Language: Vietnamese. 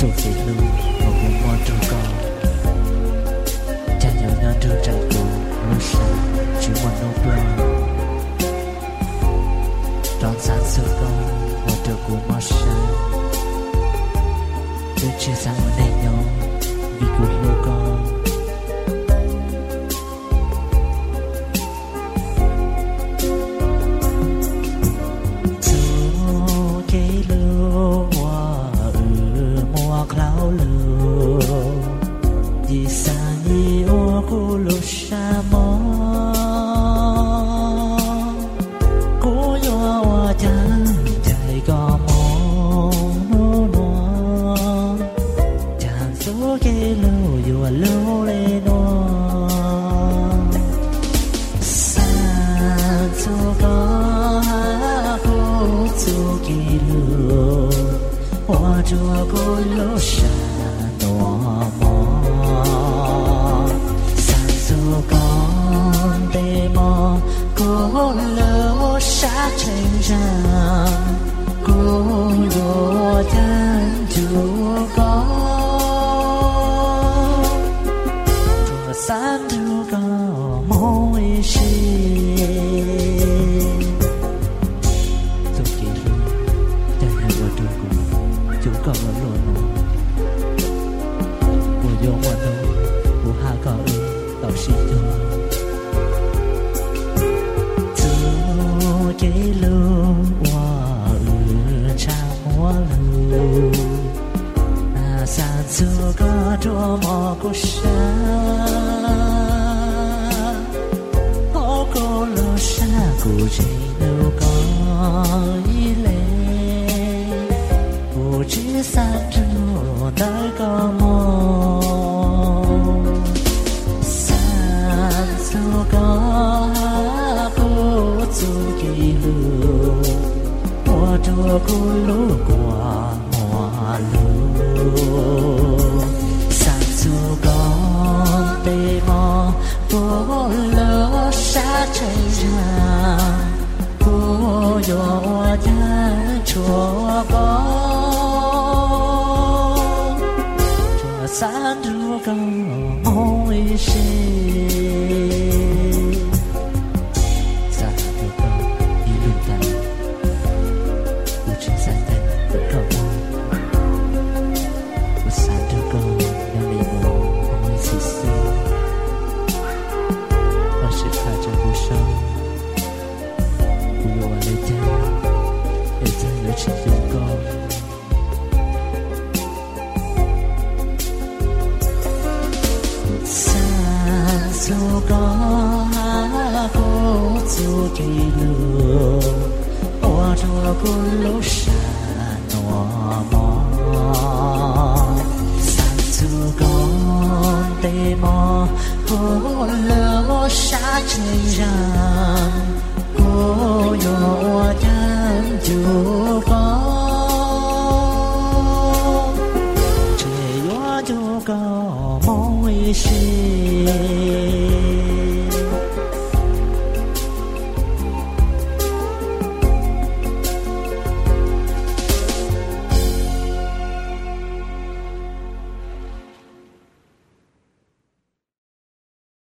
做肥路我不摸住高加油那住在狗路上只我弄不让三色高我的古毛山就只在我内容vì cuộc路con Hãy subscribe cho kênh Ghiền Mì Gõ để không bỏ lỡ